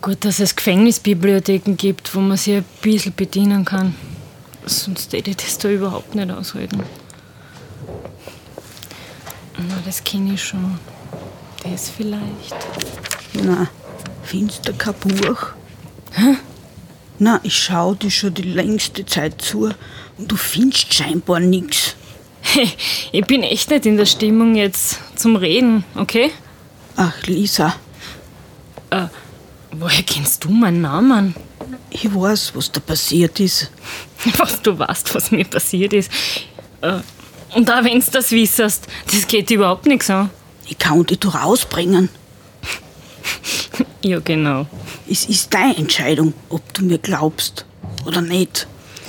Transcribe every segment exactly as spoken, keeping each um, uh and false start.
Gut, dass es Gefängnisbibliotheken gibt, wo man sich ein bisschen bedienen kann. Sonst hätte ich das da überhaupt nicht aushalten. Na, das kenne ich schon. Das vielleicht. Na, findest du kein Buch? Hä? Na, ich schau dir schon die längste Zeit zu und du findest scheinbar nichts. Hey, ich bin echt nicht in der Stimmung jetzt zum Reden, okay? Ach, Lisa. Äh, woher kennst du meinen Namen? Ich weiß, was da passiert ist. Was du weißt, was mir passiert ist. Äh, und auch wenn du das wissest, das geht überhaupt nichts an. Ich kann dich doch rausbringen. Ja, genau. Es ist deine Entscheidung, ob du mir glaubst oder nicht.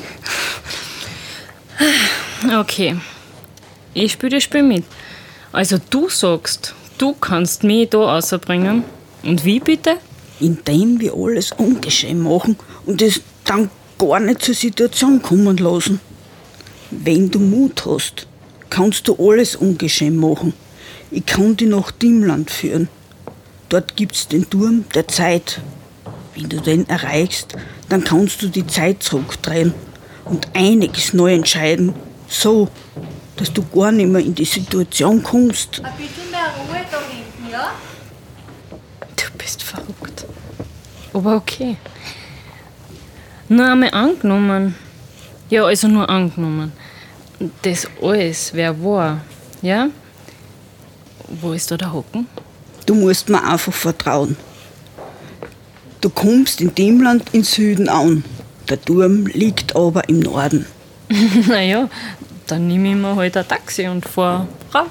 Okay. Ich spiele das Spiel mit. Also du sagst, du kannst mich da rausbringen. Und wie bitte? Indem wir alles ungeschehen machen und es dann gar nicht zur Situation kommen lassen. Wenn du Mut hast, kannst du alles ungeschehen machen. Ich kann dich nach Dimland führen. Dort gibt's den Turm der Zeit. Wenn du den erreichst, dann kannst du die Zeit zurückdrehen und einiges neu entscheiden, so, dass du gar nicht mehr in die Situation kommst. Ein bisschen mehr Ruhe da hinten, ja? Du bist verrückt. Aber okay. Nur einmal angenommen. Ja, also nur angenommen. Das alles wäre wahr, ja? Wo ist da der Haken? Du musst mir einfach vertrauen. Du kommst in dem Land im Süden an. Der Turm liegt aber im Norden. Naja, dann nehme ich mir halt ein Taxi und fahr rauf.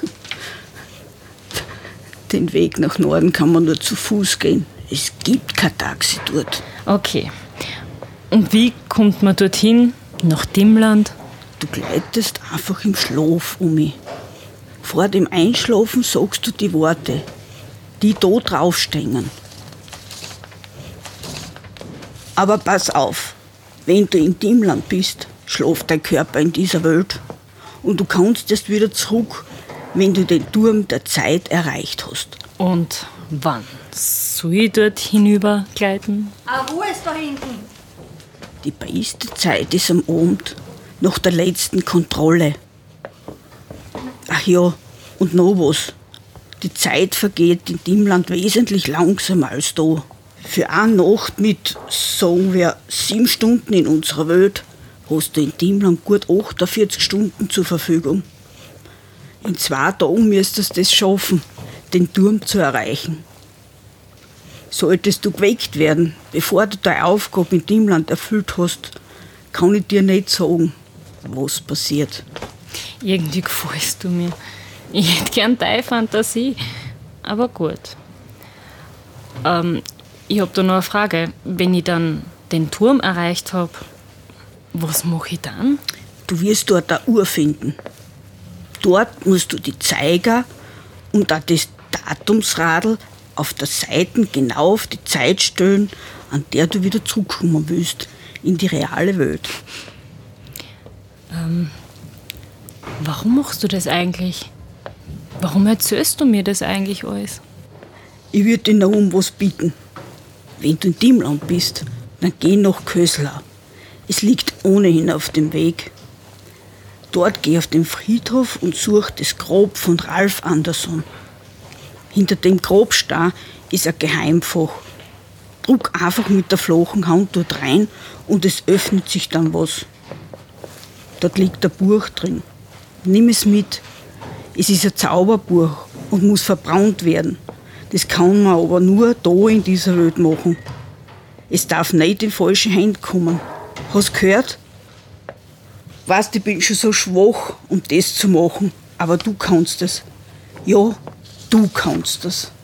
Den Weg nach Norden kann man nur zu Fuß gehen. Es gibt kein Taxi dort. Okay. Und wie kommt man dorthin, nach dem Land? Du gleitest einfach im Schlaf um mich. Vor dem Einschlafen sagst du die Worte, die da draufstehen. Aber pass auf, wenn du in dem Land bist, schläft dein Körper in dieser Welt und du kannst erst wieder zurück, wenn du den Turm der Zeit erreicht hast. Und wann soll ich dort hinübergleiten? Auch Ruhe ist da hinten. Die beste Zeit ist am Abend, nach der letzten Kontrolle. Ach ja, und noch was. Die Zeit vergeht in dem Land wesentlich langsamer als da. Für eine Nacht mit, sagen wir, sieben Stunden in unserer Welt, hast du in dem Land gut achtundvierzig Stunden zur Verfügung. In zwei Tagen müsstest du es schaffen, den Turm zu erreichen. Solltest du geweckt werden, bevor du deine Aufgabe in dem Land erfüllt hast, kann ich dir nicht sagen, was passiert. Irgendwie gefällst du mir. Ich hätte gern deine Fantasie. Aber gut. Ähm, ich hab da noch eine Frage. Wenn ich dann den Turm erreicht habe, was mache ich dann? Du wirst dort eine Uhr finden. Dort musst du die Zeiger und auch das Datumsradl auf der Seite genau auf die Zeit stellen, an der du wieder zurückkommen willst, in die reale Welt. Ähm, warum machst du das eigentlich? Warum erzählst du mir das eigentlich alles? Ich würde dir noch um was bieten. Wenn du in dem Land bist, dann geh nach Köslau. Es liegt ohnehin auf dem Weg. Dort geh auf den Friedhof und such das Grab von Ralf Anderson. Hinter dem Grabstein ist ein Geheimfach. Druck einfach mit der flachen Hand dort rein und es öffnet sich dann was. Dort liegt ein Buch drin. Nimm es mit. Es ist ein Zauberbuch und muss verbrannt werden. Das kann man aber nur da in dieser Welt machen. Es darf nicht in falsche Hände kommen. Hast du gehört? Weißt, ich bin schon so schwach, um das zu machen. Aber du kannst es. Ja, du kannst es.